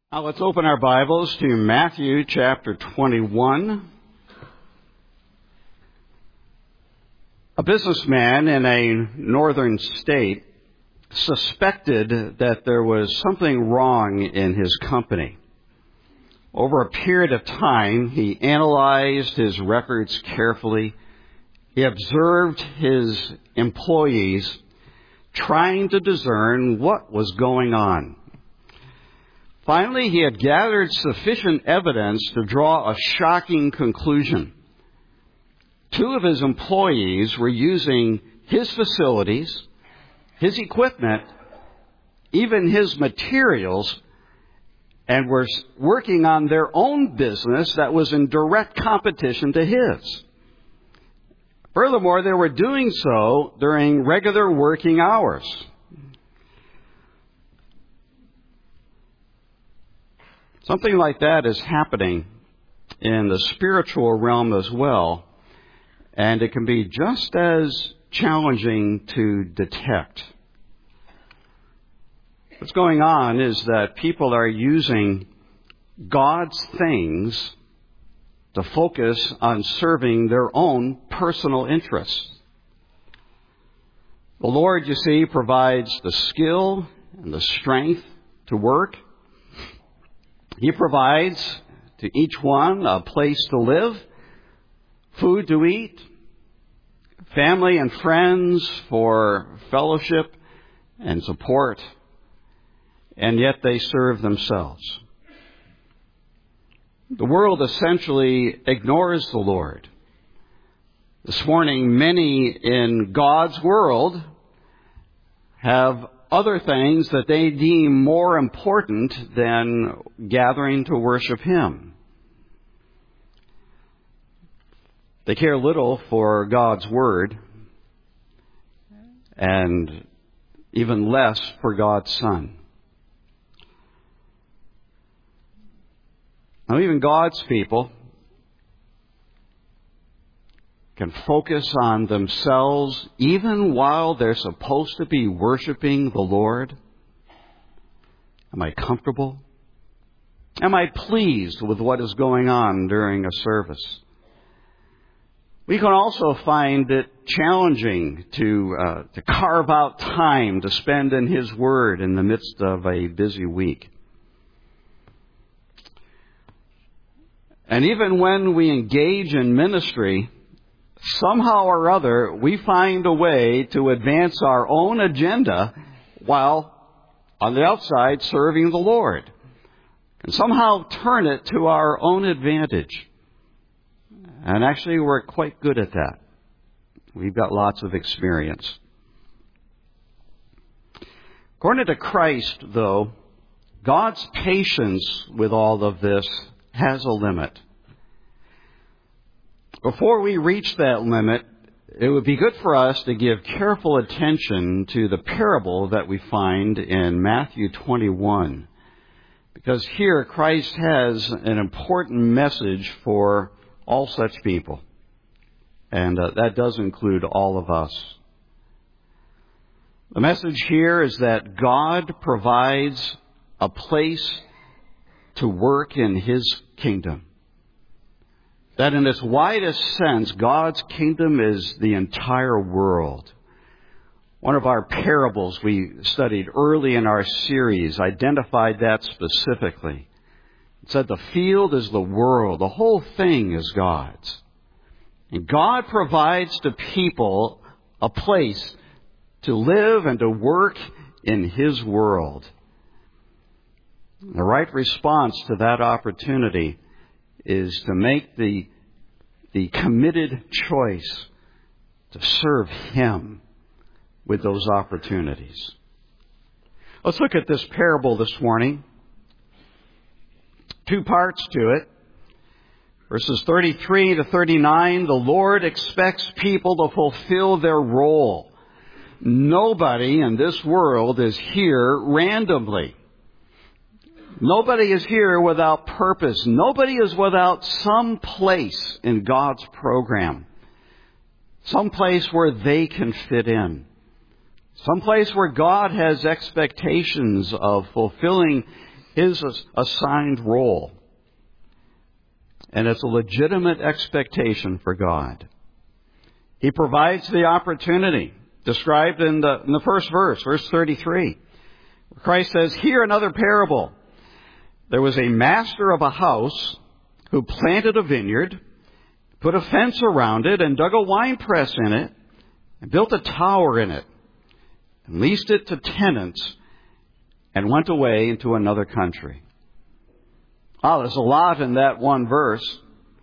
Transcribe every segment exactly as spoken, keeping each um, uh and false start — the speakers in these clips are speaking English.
Now let's open our Bibles to Matthew chapter twenty-one. A businessman in a northern state suspected that there was something wrong in his company. Over a period of time, he analyzed his records carefully. He observed his employees, trying to discern what was going on. Finally, he had gathered sufficient evidence to draw a shocking conclusion. Two of his employees were using his facilities, his equipment, even his materials, and were working on their own business that was in direct competition to his. Furthermore, they were doing so during regular working hours. Something like that is happening in the spiritual realm as well, and it can be just as challenging to detect. What's going on is that people are using God's things to focus on serving their own personal interests. The Lord, you see, provides the skill and the strength to work. He provides to each one a place to live, food to eat, family and friends for fellowship and support, and yet they serve themselves. The world essentially ignores the Lord. This morning, many in God's world have other things that they deem more important than gathering to worship Him. They care little for God's Word and even less for God's Son. Now, even God's people can focus on themselves even while they're supposed to be worshiping the Lord. Am I comfortable? Am I pleased with what is going on during a service? We can also find it challenging to uh, to carve out time to spend in His Word in the midst of a busy week. And even when we engage in ministry, somehow or other, we find a way to advance our own agenda while on the outside serving the Lord. And somehow turn it to our own advantage. And actually, we're quite good at that. We've got lots of experience. According to Christ, though, God's patience with all of this has a limit. Before we reach that limit, it would be good for us to give careful attention to the parable that we find in Matthew twenty-one. Because here Christ has an important message for all such people. And uh, that does include all of us. The message here is that God provides a place to work in His kingdom. That in its widest sense, God's kingdom is the entire world. One of our parables we studied early in our series identified that specifically. It said the field is the world. The whole thing is God's. And God provides to people a place to live and to work in His world. The right response to that opportunity is to make the, the committed choice to serve Him with those opportunities. Let's look at this parable this morning. Two parts to it. Verses thirty-three to thirty-nine, the Lord expects people to fulfill their role. Nobody in this world is here randomly. Nobody is here without purpose. Nobody is without some place in God's program. Some place where they can fit in. Some place where God has expectations of fulfilling his assigned role. And it's a legitimate expectation for God. He provides the opportunity, described in the, in the first verse, verse thirty-three. Christ says, "Hear another parable. There was a master of a house who planted a vineyard, put a fence around it, and dug a winepress in it, and built a tower in it, and leased it to tenants, and went away into another country." Oh, there's a lot in that one verse.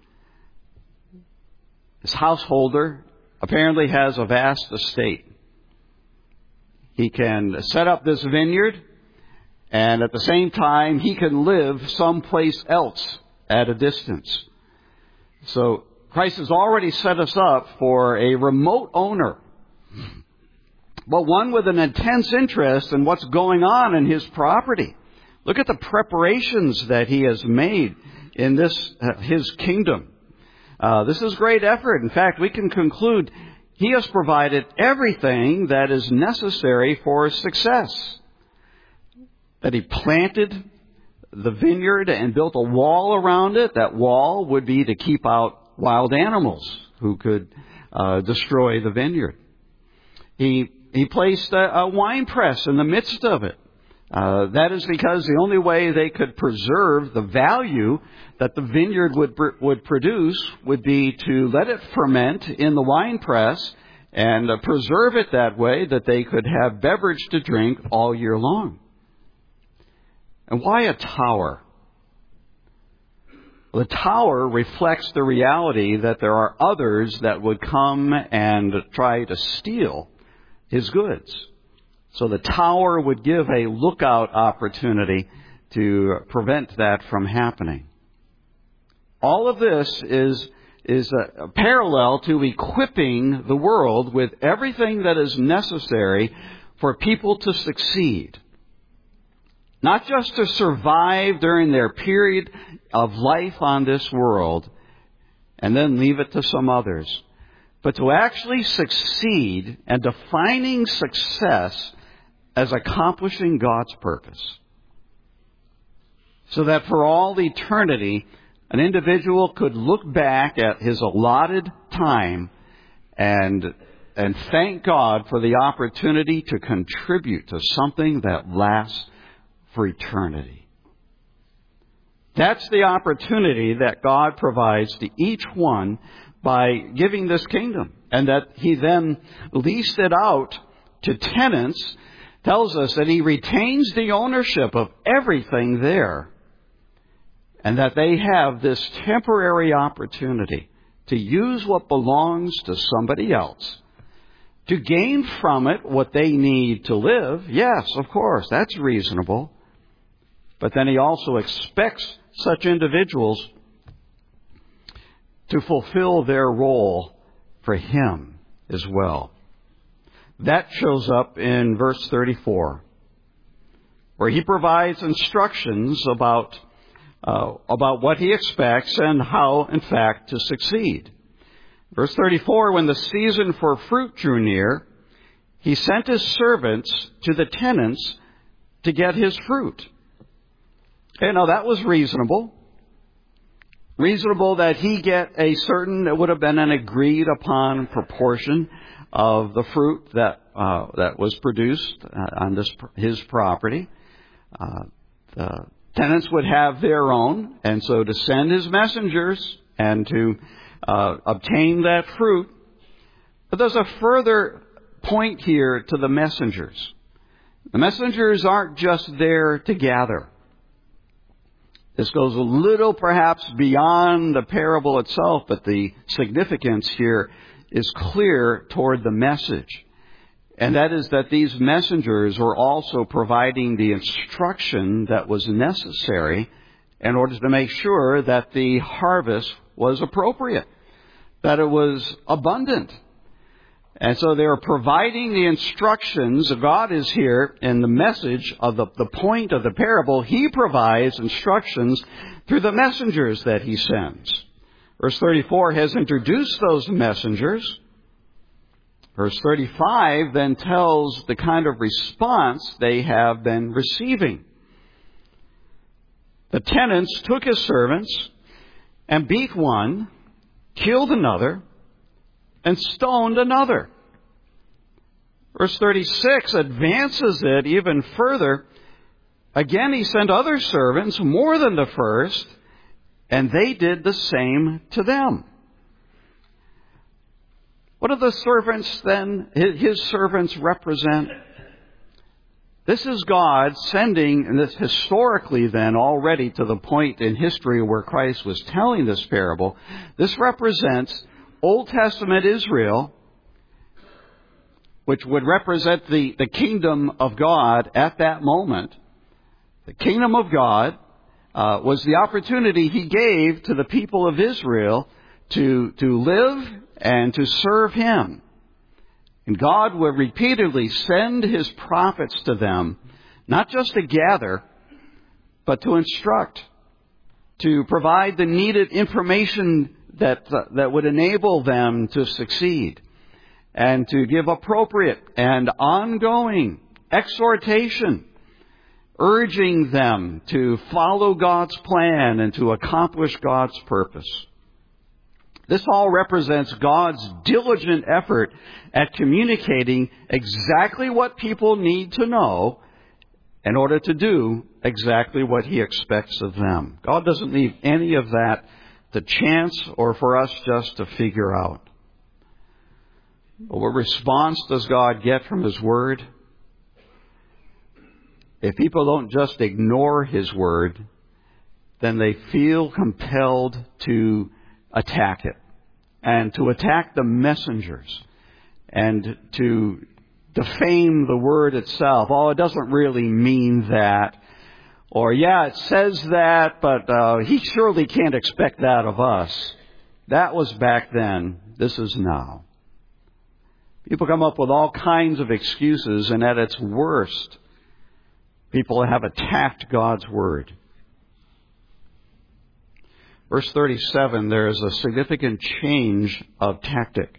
This householder apparently has a vast estate. He can set up this vineyard, and at the same time, he can live someplace else at a distance. So Christ has already set us up for a remote owner, but one with an intense interest in what's going on in his property. Look at the preparations that he has made in this uh, his kingdom. Uh, this is great effort. In fact, we can conclude he has provided everything that is necessary for success. That he planted the vineyard and built a wall around it. That wall would be to keep out wild animals who could uh, destroy the vineyard. He he placed a, a wine press in the midst of it. Uh, that is because the only way they could preserve the value that the vineyard would would produce would be to let it ferment in the wine press and uh, preserve it that way that they could have beverage to drink all year long. And why a tower? Well, the tower reflects the reality that there are others that would come and try to steal his goods. So the tower would give a lookout opportunity to prevent that from happening. All of this is, is a, a parallel to equipping the world with everything that is necessary for people to succeed. Not just to survive during their period of life on this world and then leave it to some others, but to actually succeed and defining success as accomplishing God's purpose. So that for all eternity, an individual could look back at his allotted time and, and thank God for the opportunity to contribute to something that lasts for eternity. That's the opportunity that God provides to each one by giving this kingdom. And that he then leased it out to tenants, tells us that he retains the ownership of everything there, and that they have this temporary opportunity to use what belongs to somebody else, to gain from it what they need to live. Yes, of course, that's reasonable. But then he also expects such individuals to fulfill their role for him as well. That shows up in verse thirty-four, where he provides instructions about uh, about what he expects and how, in fact, to succeed. Verse thirty-four, when the season for fruit drew near, he sent his servants to the tenants to get his fruit. Okay, now that was reasonable. Reasonable that he get a certain, it would have been an agreed upon proportion of the fruit that uh, that was produced uh, on this his property. Uh, the tenants would have their own, and so to send his messengers and to uh, obtain that fruit. But there's a further point here to the messengers. The messengers aren't just there to gather. This goes a little perhaps beyond the parable itself, but the significance here is clear toward the message. And that is that these messengers were also providing the instruction that was necessary in order to make sure that the harvest was appropriate, that it was abundant. And so they are providing the instructions. God is here in the message of the, the point of the parable. He provides instructions through the messengers that he sends. Verse thirty-four has introduced those messengers. Verse thirty-five then tells the kind of response they have been receiving. The tenants took his servants and beat one, killed another, and stoned another. Verse thirty-six advances it even further. Again, he sent other servants, more than the first, and they did the same to them. What do the servants then, his servants represent? This is God sending, and this historically then already to the point in history where Christ was telling this parable, this represents Old Testament Israel, which would represent the, the kingdom of God at that moment. The kingdom of God uh, was the opportunity he gave to the people of Israel to, to live and to serve him. And God would repeatedly send his prophets to them, not just to gather, but to instruct, to provide the needed information that uh, that would enable them to succeed, and to give appropriate and ongoing exhortation, urging them to follow God's plan and to accomplish God's purpose. This all represents God's diligent effort at communicating exactly what people need to know in order to do exactly what he expects of them. God doesn't leave any of that to chance or for us just to figure out. But what response does God get from his word? If people don't just ignore his word, then they feel compelled to attack it, and to attack the messengers, and to defame the word itself. Oh, it doesn't really mean that. Or, yeah, it says that, but uh, he surely can't expect that of us. That was back then. This is now. People come up with all kinds of excuses, and at its worst, people have attacked God's word. Verse thirty-seven, there is a significant change of tactic.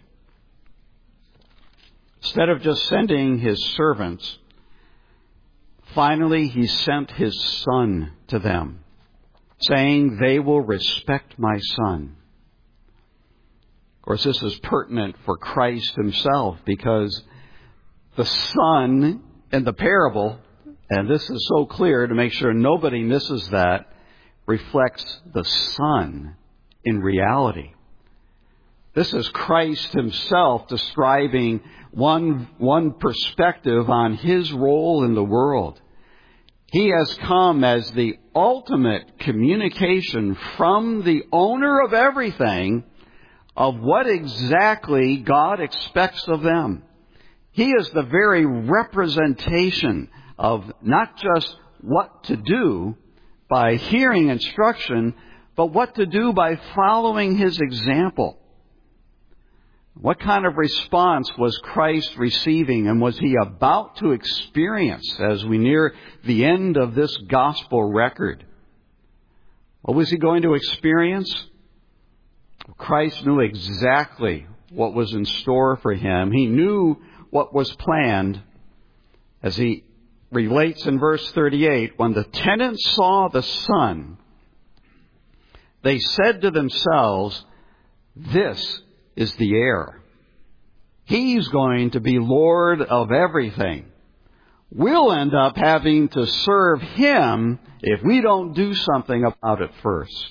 Instead of just sending his servants, finally he sent his son to them, saying, they will respect my son. Of course, this is pertinent for Christ himself, because the son in the parable, and this is so clear to make sure nobody misses that, reflects the Son in reality. This is Christ himself describing one, one perspective on his role in the world. He has come as the ultimate communication from the owner of everything of what exactly God expects of them. He is the very representation of not just what to do by hearing instruction, but what to do by following his example. What kind of response was Christ receiving, and was he about to experience as we near the end of this gospel record? What was he going to experience? Christ knew exactly what was in store for him. He knew what was planned, as he relates in verse thirty-eight, when the tenants saw the son, they said to themselves, this is the heir. He's going to be Lord of everything. We'll end up having to serve him if we don't do something about it first.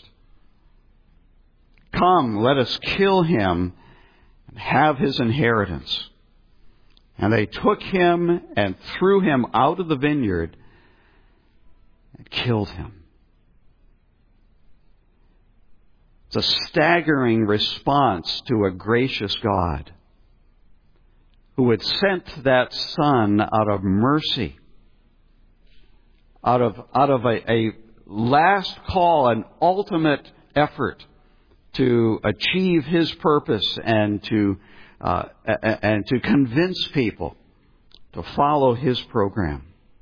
Come, let us kill him and have his inheritance. And they took him and threw him out of the vineyard and killed him. It's a staggering response to a gracious God who had sent that son out of mercy, out of, out of a, a last call, an ultimate effort to achieve his purpose and to Uh, and to convince people to follow his program.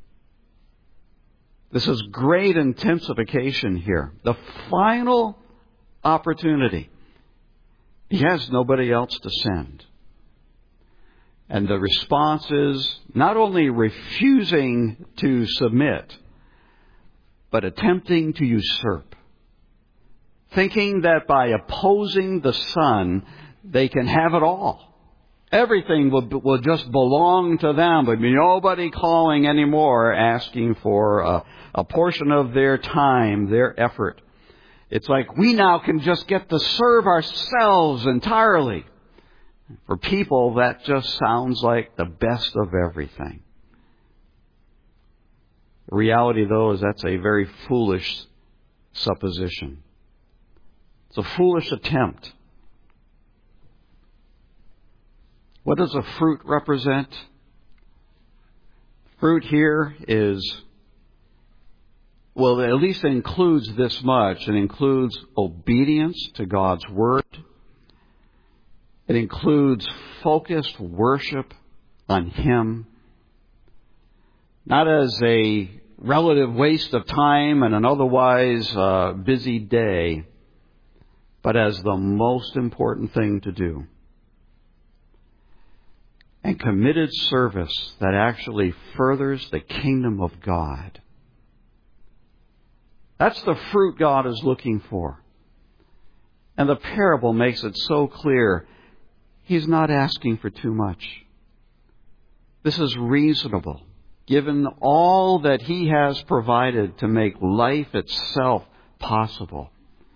This is great intensification here. The final opportunity. He has nobody else to send. And the response is not only refusing to submit, but attempting to usurp, thinking that by opposing the Son, they can have it all. Everything will, will just belong to them. There'll be nobody calling anymore, asking for a, a portion of their time, their effort. It's like we now can just get to serve ourselves entirely. For people, that just sounds like the best of everything. The reality, though, is that's a very foolish supposition. It's a foolish attempt. What does a fruit represent? Fruit here is, well, at least it includes this much. It includes obedience to God's Word. It includes focused worship on Him. Not as a relative waste of time and an otherwise uh, busy day, but as the most important thing to do. And committed service that actually furthers the kingdom of God. That's the fruit God is looking for. And the parable makes it so clear. He's not asking for too much. This is reasonable, given all that He has provided to make life itself possible.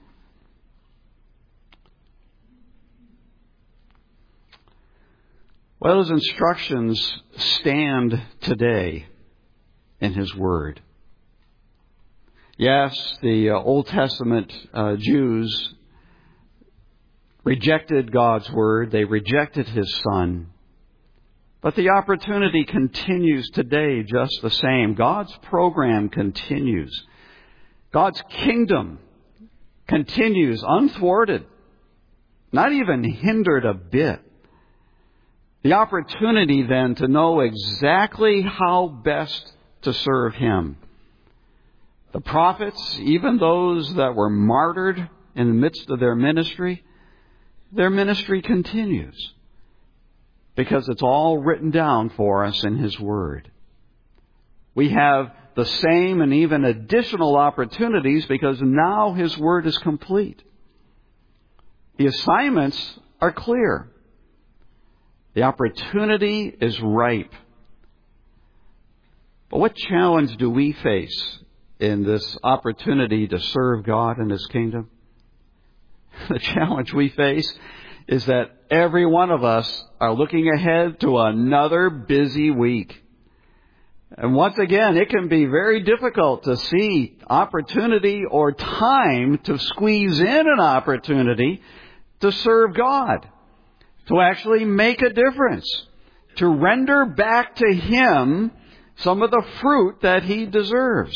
Well, His instructions stand today in His Word. Yes, the uh, Old Testament uh, Jews rejected God's Word. They rejected His Son. But the opportunity continues today just the same. God's program continues. God's kingdom continues unthwarted, not even hindered a bit. The opportunity then to know exactly how best to serve Him. The prophets, even those that were martyred in the midst of their ministry, their ministry continues. Because it's all written down for us in His Word. We have the same and even additional opportunities because now His Word is complete. The assignments are clear. The opportunity is ripe. But what challenge do we face in this opportunity to serve God and His kingdom? The challenge we face is that every one of us are looking ahead to another busy week. And once again, it can be very difficult to see opportunity or time to squeeze in an opportunity to serve God, to actually make a difference, to render back to Him some of the fruit that He deserves.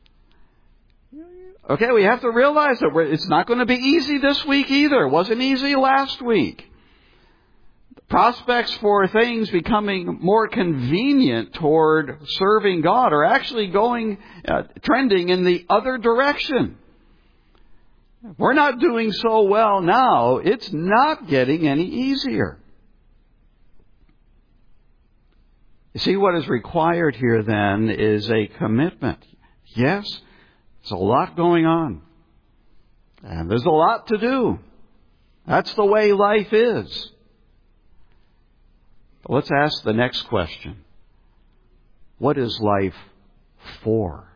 Okay, we have to realize that we're, it's not going to be easy this week either. It wasn't easy last week. The prospects for things becoming more convenient toward serving God are actually going, uh, trending in the other direction. If we're not doing so well now, it's not getting any easier. You see, what is required here then is a commitment. Yes, there's a lot going on. And there's a lot to do. That's the way life is. But let's ask the next question. What is life for?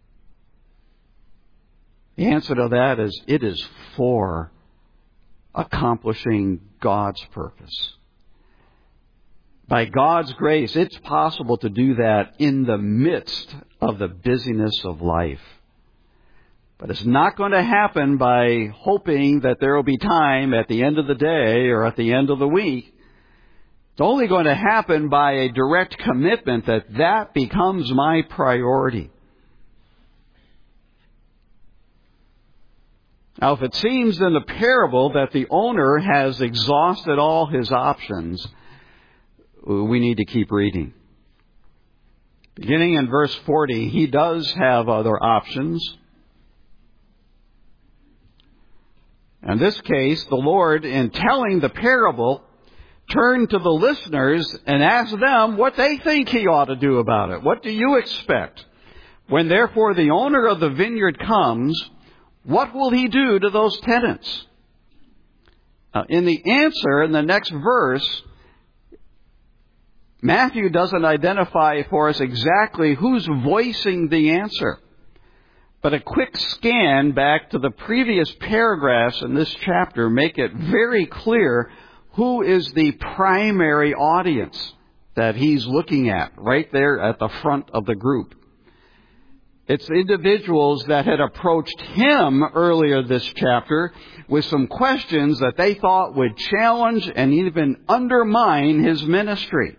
The answer to that is it is for accomplishing God's purpose. By God's grace, it's possible to do that in the midst of the busyness of life. But it's not going to happen by hoping that there will be time at the end of the day or at the end of the week. It's only going to happen by a direct commitment that that becomes my priority. Now, if it seems in the parable that the owner has exhausted all his options, we need to keep reading. Beginning in verse forty, he does have other options. In this case, the Lord, in telling the parable, turned to the listeners and asked them what they think He ought to do about it. What do you expect? When therefore the owner of the vineyard comes, what will he do to those tenants? Uh, in the answer, in the next verse, Matthew doesn't identify for us exactly who's voicing the answer. But a quick scan back to the previous paragraphs in this chapter make it very clear who is the primary audience that he's looking at right there at the front of the group. It's individuals that had approached him earlier this chapter with some questions that they thought would challenge and even undermine his ministry.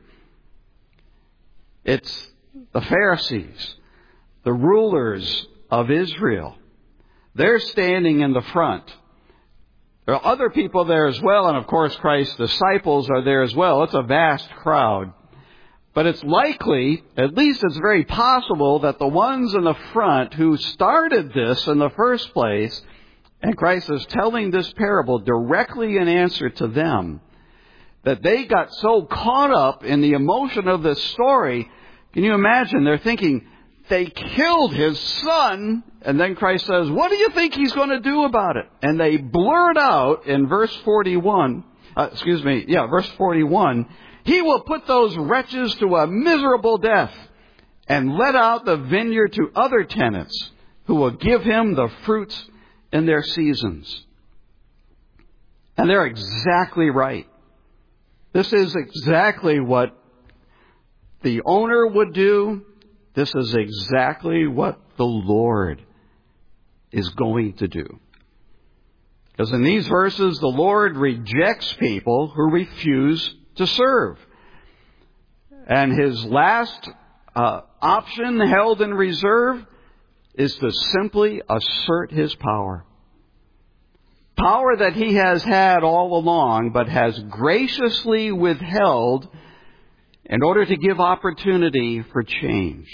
It's the Pharisees, the rulers of Israel. They're standing in the front. There are other people there as well, and of course Christ's disciples are there as well. It's a vast crowd. But it's likely, at least it's very possible, that the ones in the front who started this in the first place, and Christ is telling this parable directly in answer to them, that they got so caught up in the emotion of this story. Can you imagine? They're thinking, they killed his son, and then Christ says, what do you think he's going to do about it? And they blurt out in verse forty-one, uh, excuse me, yeah, verse forty-one, he will put those wretches to a miserable death and let out the vineyard to other tenants who will give him the fruits in their seasons. And they're exactly right. This is exactly what the owner would do. This is exactly what the Lord is going to do. Because in these verses, the Lord rejects people who refuse to serve. And his last uh, option held in reserve is to simply assert his power. Power that he has had all along, but has graciously withheld in order to give opportunity for change.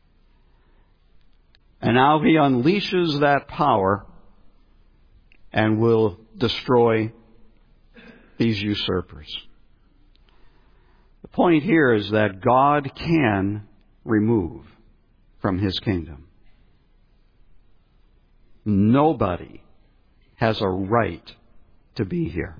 And now he unleashes that power and will destroy these usurpers. The point here is that God can remove from his kingdom. Nobody has a right to be here.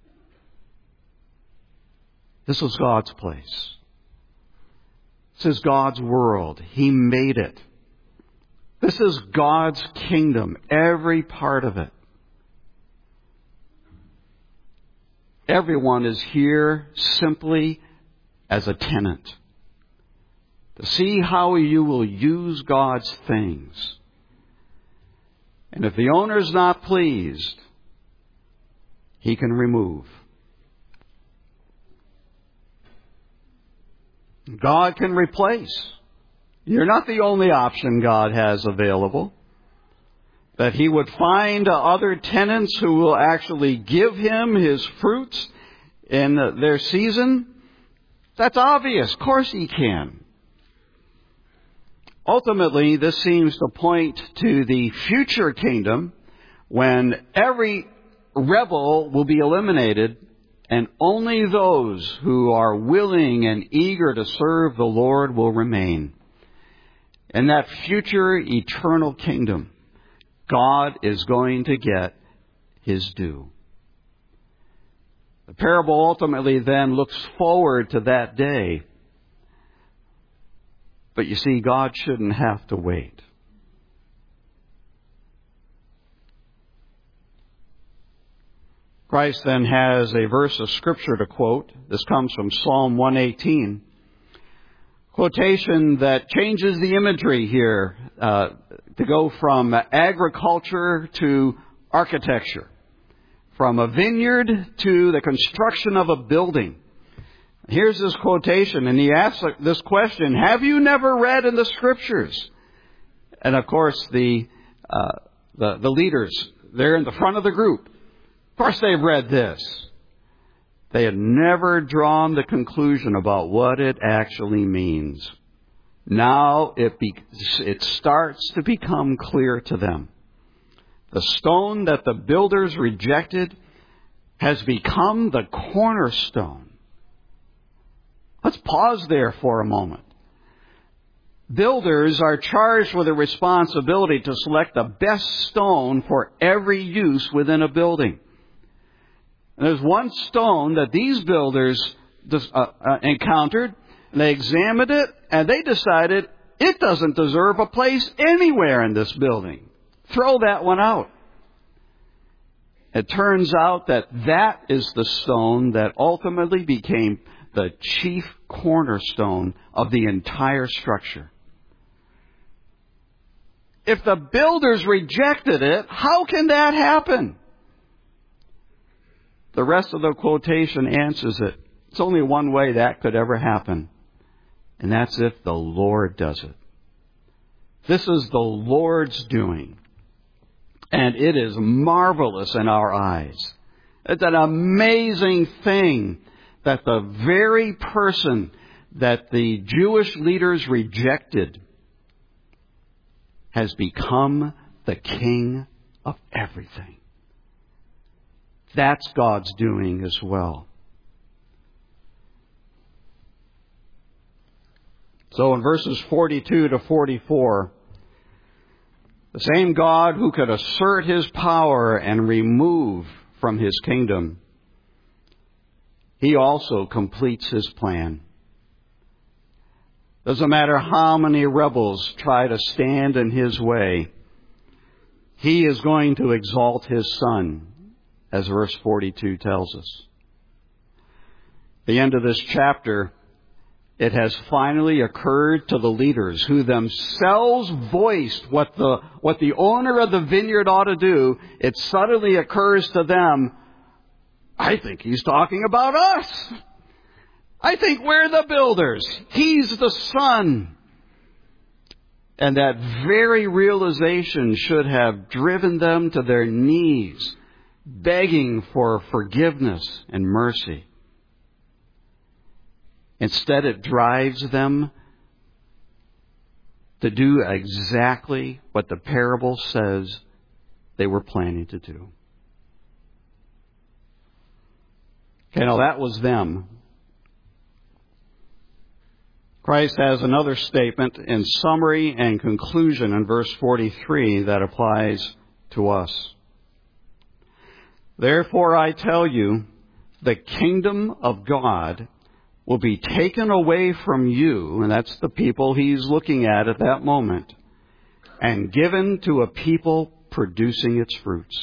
This is God's place. This is God's world. He made it. This is God's kingdom, every part of it. Everyone is here simply as a tenant, to see how you will use God's things. And if the owner's not pleased, he can remove. God can replace. You're not the only option God has available. That he would find other tenants who will actually give him his fruits in their season. That's obvious. Of course he can. Ultimately, this seems to point to the future kingdom when every rebel will be eliminated and only those who are willing and eager to serve the Lord will remain. In that future eternal kingdom, God is going to get his due. The parable ultimately then looks forward to that day. But you see, God shouldn't have to wait. Christ then has a verse of Scripture to quote. This comes from Psalm one eighteen. Quotation that changes the imagery here uh, to go from agriculture to architecture. From a vineyard to the construction of a building. Here's his quotation, and he asks this question, have you never read in the Scriptures? And of course, the, uh, the, the leaders, they're in the front of the group. Of course they've read this. They had never drawn the conclusion about what it actually means. Now it, be, it starts to become clear to them. The stone that the builders rejected has become the cornerstone. Let's pause there for a moment. builders are charged with the responsibility to select the best stone for every use within a building. And there's one stone that these builders uh, uh, encountered, and they examined it, and they decided it doesn't deserve a place anywhere in this building. Throw that one out. It turns out that that is the stone that ultimately became the chief cornerstone of the entire structure. If the builders rejected it, how can that happen? The rest of the quotation answers it. It's only one way that could ever happen, and that's if the Lord does it. This is the Lord's doing, and it is marvelous in our eyes. It's an amazing thing that the very person that the Jewish leaders rejected has become the king of everything. That's God's doing as well. So in verses forty-two to forty-four, the same God who could assert His power and remove from His kingdom, He also completes His plan. Doesn't matter how many rebels try to stand in His way, He is going to exalt His Son, as verse forty-two tells us. At the end of this chapter, it has finally occurred to the leaders who themselves voiced what the, what the owner of the vineyard ought to do. It suddenly occurs to them, I think he's talking about us. I think we're the builders. He's the Son. And that very realization should have driven them to their knees, begging for forgiveness and mercy. Instead, it drives them to do exactly what the parable says they were planning to do. Okay, now that was them. Christ has another statement in summary and conclusion in verse forty-three that applies to us. Therefore I tell you, the kingdom of God will be taken away from you, and that's the people he's looking at at that moment, and given to a people producing its fruits.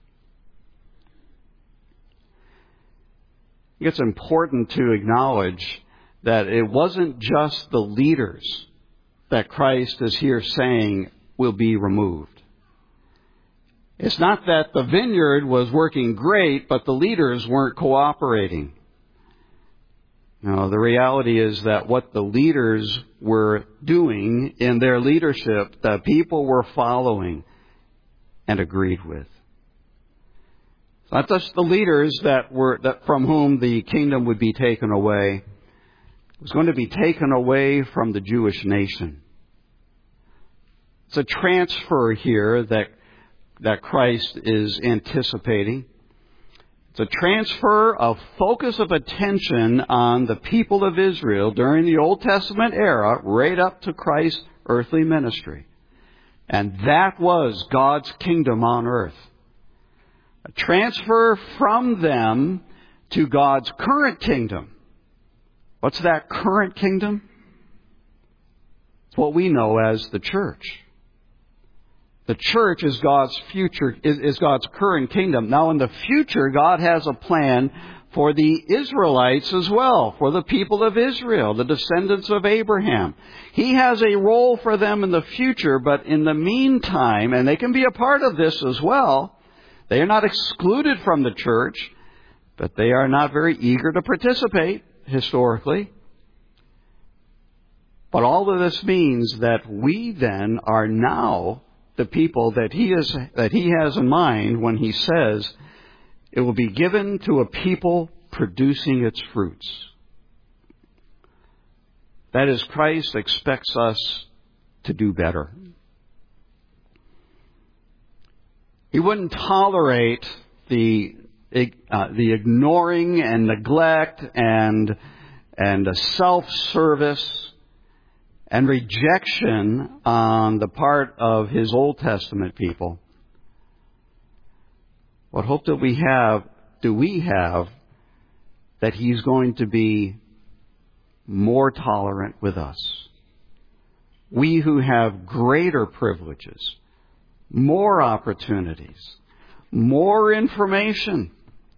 It's important to acknowledge that it wasn't just the leaders that Christ is here saying will be removed. It's not that the vineyard was working great, but the leaders weren't cooperating. No, the reality is that what the leaders were doing in their leadership, the people were following and agreed with. It's not just the leaders that were that from whom the kingdom would be taken away. It was going to be taken away from the Jewish nation. It's a transfer here that that Christ is anticipating. It's a transfer of focus of attention on the people of Israel during the Old Testament era, right up to Christ's earthly ministry. And that was God's kingdom on earth. A transfer from them to God's current kingdom. What's that current kingdom? It's what we know as the church. The church is God's future, is, is God's current kingdom. Now in the future, God has a plan for the Israelites as well, for the people of Israel, the descendants of Abraham. He has a role for them in the future, but in the meantime, and they can be a part of this as well, they are not excluded from the church, but they are not very eager to participate historically. But all of this means that we then are now the people that he is that he has in mind when he says it will be given to a people producing its fruits. That is, Christ expects us to do better. He wouldn't tolerate the uh, the ignoring and neglect and and self-service and rejection on the part of his Old Testament people, what hope do we have, do we have that he's going to be more tolerant with us? We who have greater privileges, more opportunities, more information.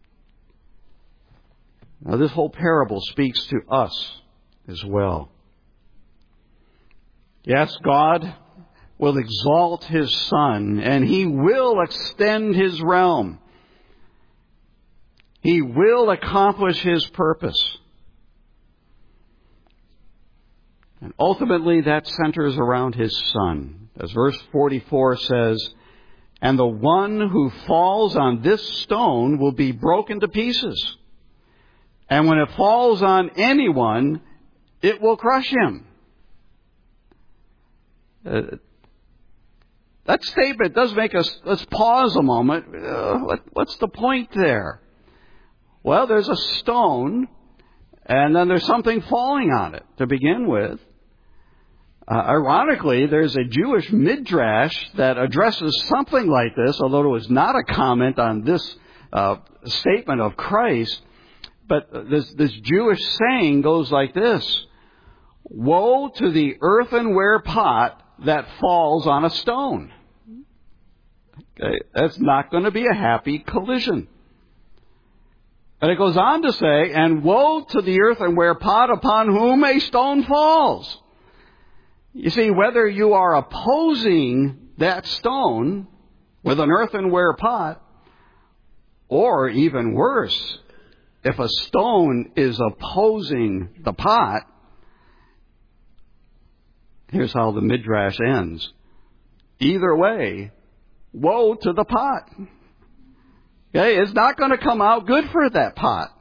Now, this whole parable speaks to us as well. Yes, God will exalt his Son, and he will extend his realm. He will accomplish his purpose. And ultimately, that centers around his Son. As verse forty-four says, "And the one who falls on this stone will be broken to pieces. And when it falls on anyone, it will crush him." Uh, that statement does make us, let's pause a moment. Uh, what, what's the point there? Well, there's a stone, and then there's something falling on it to begin with. Uh, ironically, there's a Jewish midrash that addresses something like this, although it was not a comment on this uh, statement of Christ. But this, this Jewish saying goes like this: "Woe to the earthenware pot that falls on a stone." Okay, that's not going to be a happy collision. And it goes on to say, "And woe to the earthenware pot upon whom a stone falls." You see, whether you are opposing that stone with an earthenware pot, or even worse, if a stone is opposing the pot, here's how the midrash ends. Either way, woe to the pot. Okay, it's not going to come out good for that pot.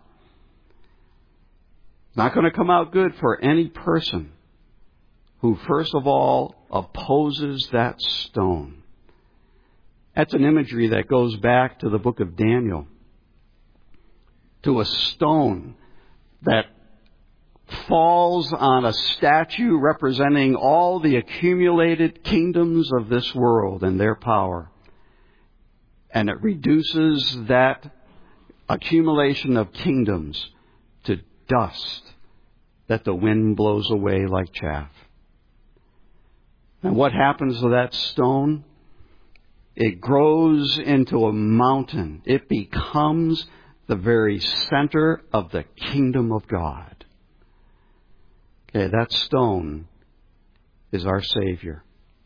It's not going to come out good for any person who, first of all, opposes that stone. That's an imagery that goes back to the book of Daniel, to a stone that falls on a statue representing all the accumulated kingdoms of this world and their power. And it reduces that accumulation of kingdoms to dust that the wind blows away like chaff. And what happens to that stone? It grows into a mountain. It becomes the very center of the kingdom of God. Okay, that stone is our Savior.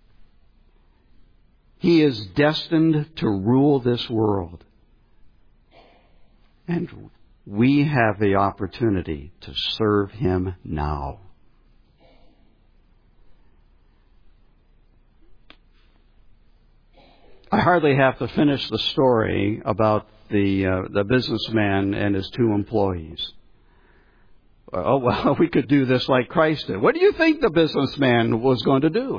He is destined to rule this world. And we have the opportunity to serve him now. I hardly have to finish the story about the uh, the businessman and his two employees. Oh, well, we could do this like Christ did. What do you think the businessman was going to do?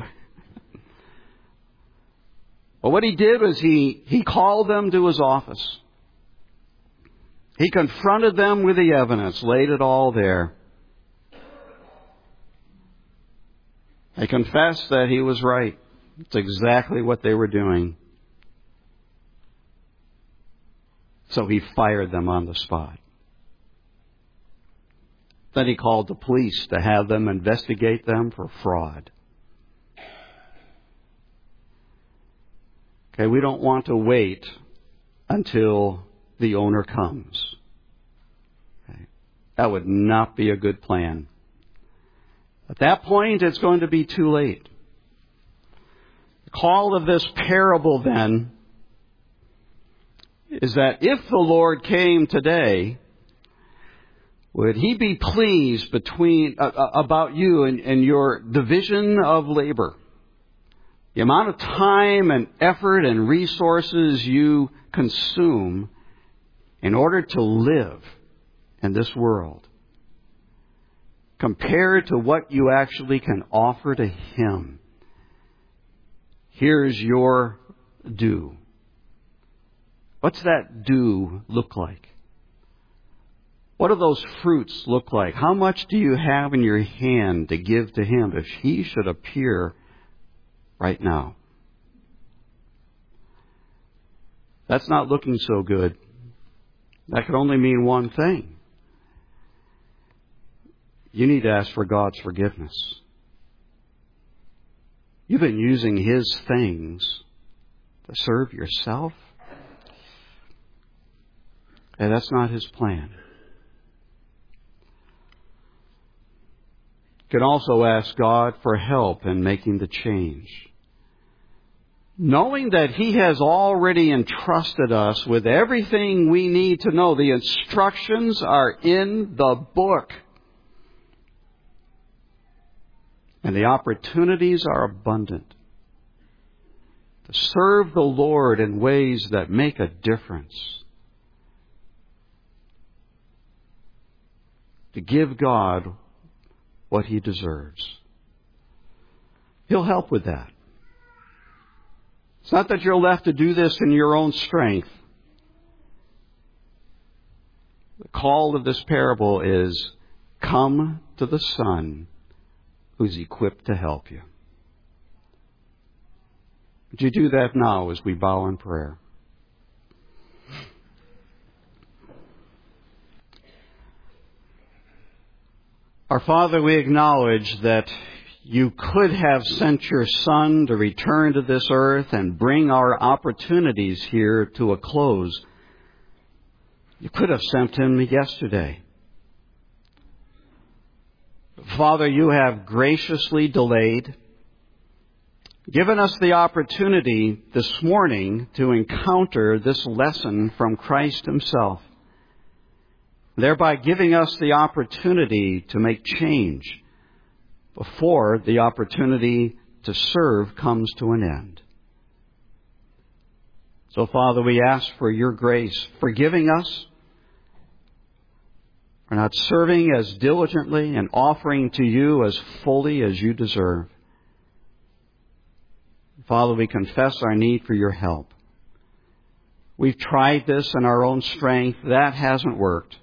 Well, what he did was he, he called them to his office. He confronted them with the evidence, laid it all there. They confessed that he was right. It's exactly what they were doing. So he fired them on the spot. Then he called the police to have them investigate them for fraud. Okay, we don't want to wait until the owner comes. Okay. That would not be a good plan. At that point, it's going to be too late. The call of this parable, then, is that if the Lord came today, would he be pleased between uh, about you and, and your division of labor? The amount of time and effort and resources you consume in order to live in this world, compared to what you actually can offer to him. Here's your due. What's that due look like? What do those fruits look like? How much do you have in your hand to give to Him if He should appear right now? That's not looking so good. That could only mean one thing. You need to ask for God's forgiveness. You've been using His things to serve yourself. And that's not His plan. You can also ask God for help in making the change. Knowing that He has already entrusted us with everything we need to know. The instructions are in the book. And the opportunities are abundant to serve the Lord in ways that make a difference. To give God what He deserves. He'll help with that. It's not that you're left to do this in your own strength. The call of this parable is, come to the Son who's equipped to help you. Would you do that now as we bow in prayer? Our Father, we acknowledge that You could have sent Your Son to return to this earth and bring our opportunities here to a close. You could have sent Him yesterday. Father, You have graciously delayed, given us the opportunity this morning to encounter this lesson from Christ Himself, thereby giving us the opportunity to make change before the opportunity to serve comes to an end. So, Father, we ask for Your grace, forgiving us for not serving as diligently and offering to You as fully as You deserve. Father, we confess our need for Your help. We've tried this in our own strength. That hasn't worked.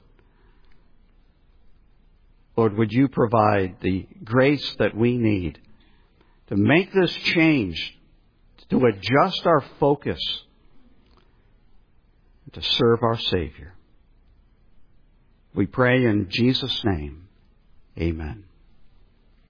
Lord, would You provide the grace that we need to make this change, to adjust our focus, and to serve our Savior. We pray in Jesus' name. Amen.